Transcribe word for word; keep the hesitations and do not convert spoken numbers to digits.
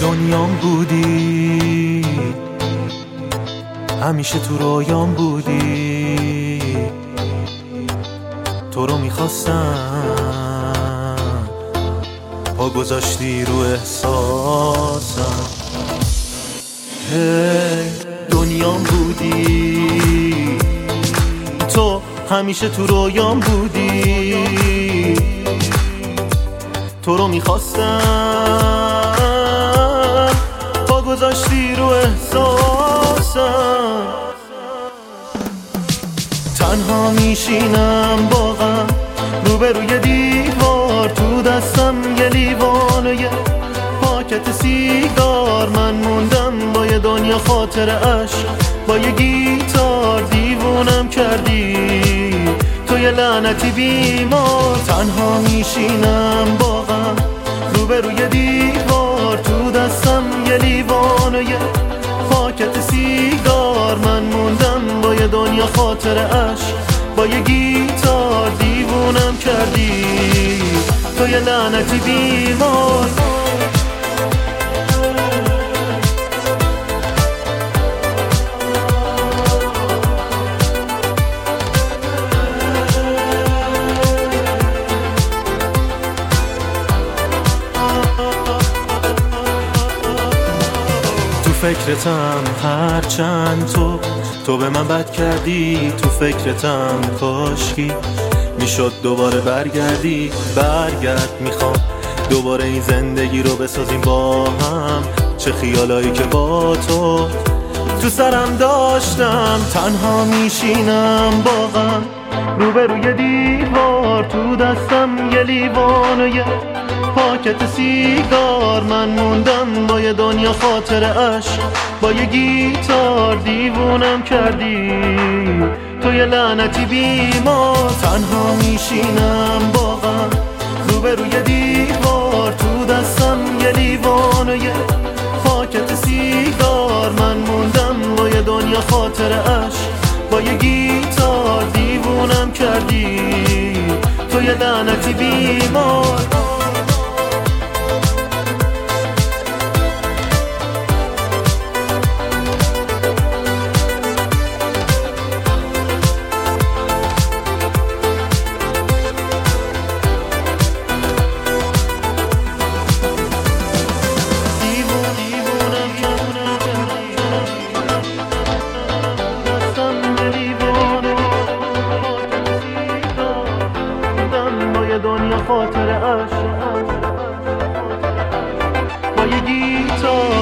دنیام بودی، همیشه تو رویام بودی، تو رو میخواستم، پا گذاشتی رو احساسم. هی دنیام بودی، تو همیشه تو رویام بودی، تو رو میخواستم، پا گذاشتی رو احساسم. تنها میشینم با غم روبروی دیوار، تو دستم یه لیوان و یه پاکت سیگار. من موندم با یه دنیا خاطر عشق، با یه گیتار دیوونم کردی، تو یه لعنتی بیمار. تنها میشینم با غم روبروی دیوار، تو دستم یه لیوان و یه پاکت سیگار. من موندم با یه دنیا خاطر عشق، با یه گیتار دیوونم کردی، تو یه لعنتی بیمار. فکرتم هرچند تو تو به من بد کردی، تو فکرتم کاشکی میشد دوباره برگردی. برگرد میخوام دوباره این زندگی رو بسازیم با هم، چه خیالایی که با تو تو سرم داشتم. تنها میشینم با غم روبروی دیوار، تو دستم یه لیوان و یه پاکت سیگار. من موندم با یه دنیا خاطر عشق، با یه گیتار دیوونم کردی، تو یه لعنتی بیمار. تنها میشینم با غم روبروی دیوار، تو دستم یه لیوان و یه پاکت سیگار. من موندم با یه دنیا خاطر عشق، با یه گیتار دیوونم کردی، تو یه لعنتی بیمار. دنیا خاطر عشق، با یه گیتار